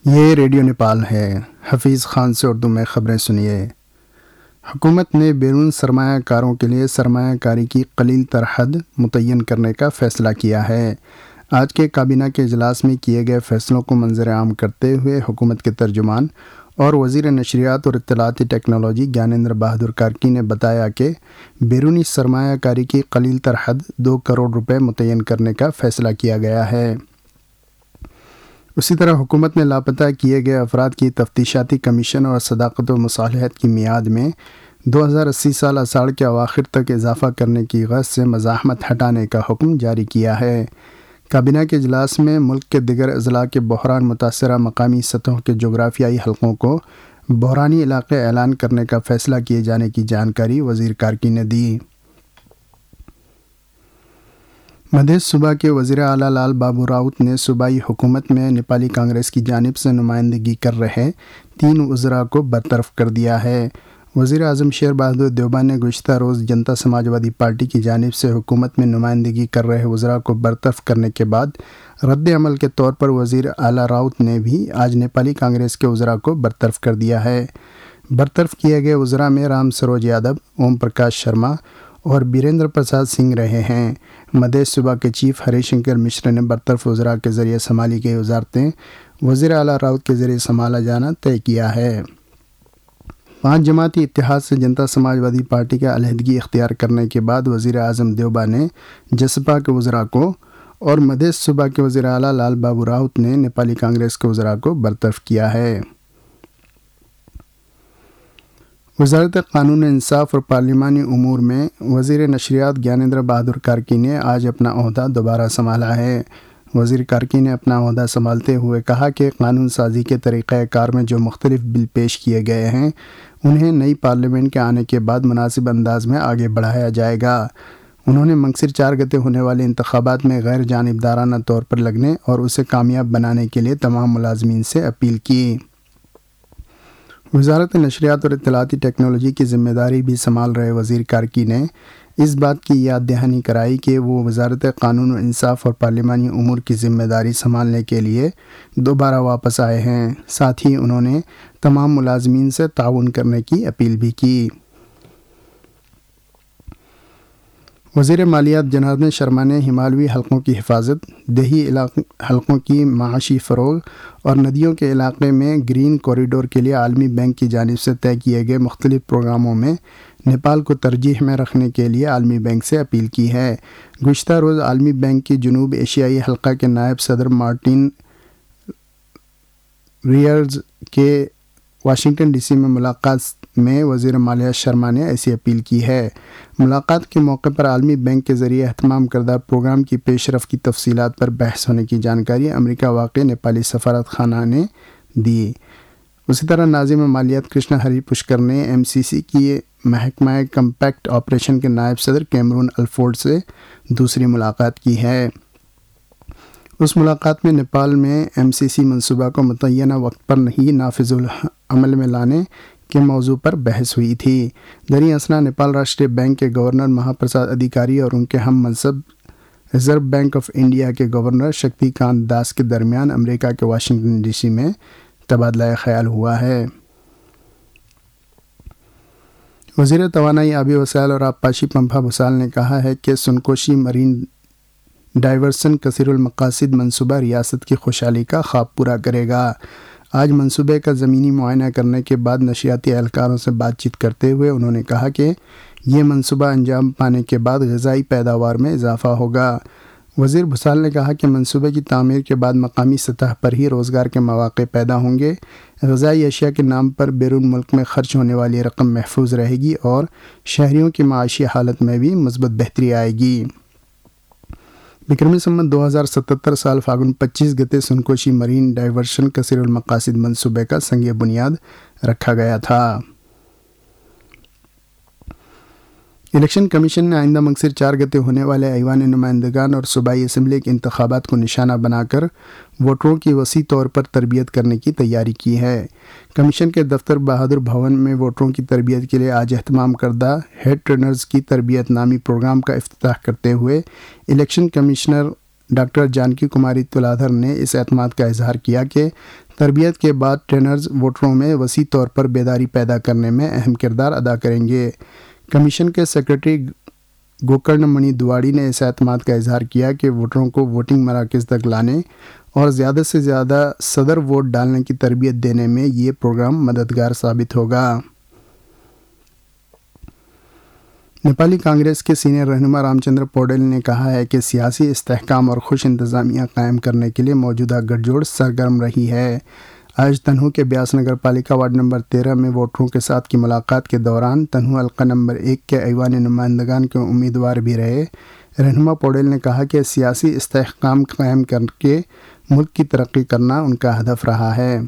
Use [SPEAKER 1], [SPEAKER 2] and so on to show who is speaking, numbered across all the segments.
[SPEAKER 1] یہ ریڈیو نیپال ہے۔ حفیظ خان سے اردو میں خبریں سنیے۔ حکومت نے بیرون سرمایہ کاروں کے لیے سرمایہ کاری کی قلیل تر حد متعین کرنے کا فیصلہ کیا ہے۔ آج کے کابینہ کے اجلاس میں کیے گئے فیصلوں کو منظر عام کرتے ہوئے حکومت کے ترجمان اور وزیر نشریات اور اطلاعاتی ٹیکنالوجی گیانیندر بہادر کارکی نے بتایا کہ بیرونی سرمایہ کاری کی قلیل تر حد 2 کروڑ روپے متعین کرنے کا فیصلہ کیا گیا ہے۔ اسی طرح حکومت نے لاپتہ کیے گئے افراد کی تفتیشاتی کمیشن اور صداقت و مصالحت کی میعاد میں 2080 سال اساڑھ کے اواخر تک اضافہ کرنے کی غرض سے مزاحمت ہٹانے کا حکم جاری کیا ہے۔ کابینہ کے اجلاس میں ملک کے دیگر اضلاع کے بحران متاثرہ مقامی سطحوں کے جغرافیائی حلقوں کو بحرانی علاقے اعلان کرنے کا فیصلہ کیے جانے کی جانکاری وزیر کارکی نے دی۔ مدھیہ صوبہ کے وزیر اعلیٰ لال بابو راؤت نے صوبائی حکومت میں نیپالی کانگریس کی جانب سے نمائندگی کر رہے 3 وزراء کو برطرف کر دیا ہے۔ وزیر اعظم شیر بہادر دیوبا نے گزشتہ روز جنتا سماجوادی پارٹی کی جانب سے حکومت میں نمائندگی کر رہے وزراء کو برطرف کرنے کے بعد رد عمل کے طور پر وزیر اعلیٰ راؤت نے بھی آج نیپالی کانگریس کے وزراء کو برطرف کر دیا ہے۔ برطرف کیے گئے وزراء میں رام سروج یادو، اوم پرکاش شرما اور بیریندر پرساد سنگھ رہے ہیں۔ مدھیہ صوبہ کے چیف ہری شنکر مشر نے برطرف وزراء کے ذریعے سنبھالی گئی وزارتیں وزیر اعلیٰ راؤت کے ذریعے سنبھالا جانا طے کیا ہے۔ 5 جماعتی اتحاد سے جنتا سماجوادی پارٹی کا علیحدگی اختیار کرنے کے بعد وزیر اعظم دیوبا نے جسپا کے وزراء کو اور مدھیہ صوبہ کے وزیر اعلیٰ لال بابو راؤت نے نیپالی کانگریس کے وزراء کو برطرف کیا ہے۔ وزارت قانون انصاف اور پارلیمانی امور میں وزیر نشریات گیانیندر بہادر کارکی نے آج اپنا عہدہ دوبارہ سنبھالا ہے۔ وزیر کارکی نے اپنا عہدہ سنبھالتے ہوئے کہا کہ قانون سازی کے طریقہ کار میں جو مختلف بل پیش کیے گئے ہیں انہیں نئی پارلیمنٹ کے آنے کے بعد مناسب انداز میں آگے بڑھایا جائے گا۔ انہوں نے منگسر 4 گتے ہونے والے انتخابات میں غیر جانبدارانہ طور پر لگنے اور اسے کامیاب بنانے کے لیے تمام ملازمین سے اپیل کی۔ وزارت نشریات اور اطلاعاتی ٹیکنالوجی کی ذمہ داری بھی سنبھال رہے وزیر کارکی نے اس بات کی یاد دہانی کرائی کہ وہ وزارت قانون و انصاف اور پارلیمانی امور کی ذمہ داری سنبھالنے کے لیے دوبارہ واپس آئے ہیں۔ ساتھ ہی انہوں نے تمام ملازمین سے تعاون کرنے کی اپیل بھی کی۔ وزیر مالیات جناردن شرما نے ہمالیائی حلقوں کی حفاظت، دیہی حلقوں کی معاشی فروغ اور ندیوں کے علاقے میں گرین کوریڈور کے لیے عالمی بینک کی جانب سے طے کیے گئے مختلف پروگراموں میں نیپال کو ترجیح میں رکھنے کے لیے عالمی بینک سے اپیل کی ہے۔ گزشتہ روز عالمی بینک کی جنوب ایشیائی حلقہ کے نائب صدر مارٹن ریئرز کے واشنگٹن ڈی سی میں ملاقات میں وزیر مالیات شرما نے ایسی اپیل کی ہے۔ ملاقات کے موقع پر عالمی بینک کے ذریعے اہتمام کردہ پروگرام کی پیش رفت کی تفصیلات پر بحث ہونے کی جانکاری امریکہ واقع نیپالی سفارت خانہ نے دی۔ اسی طرح ناظم مالیات کرشنا ہری پشکر نے MCC کی محکمہ کمپیکٹ آپریشن کے نائب صدر کیمرون الفورڈ سے دوسری ملاقات کی ہے۔ اس ملاقات میں نیپال میں MCC منصوبہ کو متعینہ وقت پر نہیں نافذ العمل میں لانے کے موضوع پر بحث ہوئی تھی۔ دریں اثنا نیپال راشٹریہ بینک کے گورنر مہا پرساد ادھیکاری اور ان کے ہم منصب ریزرو بینک آف انڈیا کے گورنر شکتی کانت داس کے درمیان امریکہ کے واشنگٹن ڈی سی میں تبادلہ خیال ہوا ہے۔ وزیر توانائی، آبی وسائل اور آبپاشی پمپا بھوسال نے کہا ہے کہ سنکوشی مرین ڈائیورژن کثیر المقاصد منصوبہ ریاست کی خوشحالی کا خواب پورا کرے گا۔ آج منصوبے کا زمینی معائنہ کرنے کے بعد نشریاتی اہلکاروں سے بات چیت کرتے ہوئے انہوں نے کہا کہ یہ منصوبہ انجام پانے کے بعد غذائی پیداوار میں اضافہ ہوگا۔ وزیر بھوسال نے کہا کہ منصوبے کی تعمیر کے بعد مقامی سطح پر ہی روزگار کے مواقع پیدا ہوں گے، غذائی اشیاء کے نام پر بیرون ملک میں خرچ ہونے والی رقم محفوظ رہے گی اور شہریوں کی معاشی حالت میں بھی مثبت بہتری آئے گی۔ وکرمی سنمت 2077 سال فاگن 25 گتے سنکوشی مرین ڈائیورژن کثیر المقاصد منصوبے کا سنگ بنیاد رکھا گیا تھا۔ الیکشن کمیشن نے آئندہ منگسر 4 گتے ہونے والے ایوان نمائندگان اور صوبائی اسمبلی کے انتخابات کو نشانہ بنا کر ووٹروں کی وسیع طور پر تربیت کرنے کی تیاری کی ہے۔ کمیشن کے دفتر بہادر بھون میں ووٹروں کی تربیت کے لیے آج اہتمام کردہ ہیڈ ٹرینرز کی تربیت نامی پروگرام کا افتتاح کرتے ہوئے election commissioner doctor Janaki Kumari Tuladhar نے اس اعتماد کا اظہار کیا کہ تربیت کے بعد ٹرینرز ووٹروں میں وسیع طور پر بیداری پیدا کرنے میں اہم کردار ادا کریں گے۔ کمیشن کے سیکرٹری گوکرن منی دواڑی نے اس اعتماد کا اظہار کیا کہ ووٹروں کو ووٹنگ مراکز تک لانے اور زیادہ سے زیادہ صدر ووٹ ڈالنے کی تربیت دینے میں یہ پروگرام مددگار ثابت ہوگا۔ نیپالی کانگریس کے سینئر رہنما رام چندر پوڈیل نے کہا ہے کہ سیاسی استحکام اور خوش انتظامیہ قائم کرنے کے لیے موجودہ گٹھ جوڑ سرگرم رہی ہے۔ آج تنہو کے بیاس نگر پالیکا وارڈ نمبر 13 میں ووٹروں کے ساتھ کی ملاقات کے دوران تنہو حلقہ نمبر 1 کے ایوان نمائندگان کے امیدوار بھی رہے رہنما پوڈیل نے کہا کہ سیاسی استحکام قائم کر کے ملک کی ترقی کرنا ان کا ہدف رہا ہے۔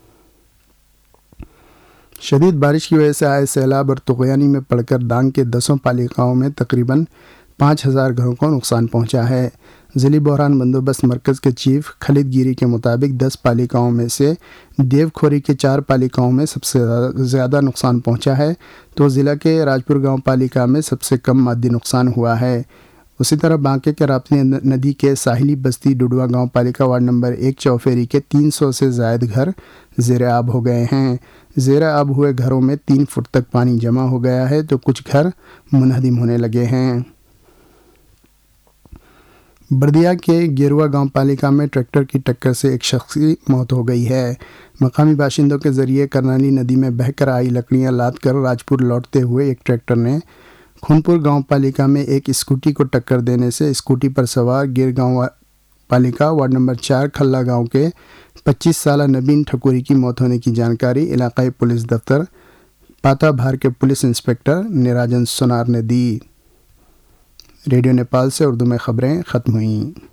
[SPEAKER 1] شدید بارش کی وجہ سے آئے سیلاب اور طغیانی میں پڑ کر دانگ کے 10 پالیکاؤں میں تقریباً 5000 گھروں کو نقصان پہنچا ہے۔ ضلعی بحران بندوبست مرکز کے چیف خالد گیری کے مطابق 10 پالیکاؤں میں سے دیو کھوری کے 4 پالیکاؤں میں سب سے زیادہ نقصان پہنچا ہے تو ضلع کے راجپور گاؤں پالیکا میں سب سے کم مادی نقصان ہوا ہے۔ اسی طرح بانکے کے راپتی ندی کے ساحلی بستی ڈڈوا گاؤں پالیکا وارڈ نمبر 1 چوفیری کے 300 سے زائد گھر زیر آب ہو گئے ہیں۔ زیر آب ہوئے گھروں میں 3 فٹ تک پانی جمع ہو گیا ہے تو کچھ گھر منہدم ہونے لگے ہیں۔ بردیا کے گیروا گاؤں پالیکا میں ٹریکٹر کی ٹکر سے ایک شخص کی موت ہو گئی ہے۔ مقامی باشندوں کے ذریعے کرنالی ندی میں بہہ کر آئی لکڑیاں لاد کر راجپور لوٹتے ہوئے ایک ٹریکٹر نے خونپور گاؤں پالیکا میں ایک اسکوٹی کو ٹکر دینے سے اسکوٹی پر سوار گیر گاؤں پالیکا وارڈ نمبر 4 کھلا گاؤں کے 25 سالہ نبین ٹھکوری کی موت ہونے کی جانکاری علاقائی پولیس دفتر پاتا بھار کے پولیس انسپکٹر نراجن سونار نے دی۔ ریڈیو نیپال سے اردو میں خبریں ختم ہوئیں۔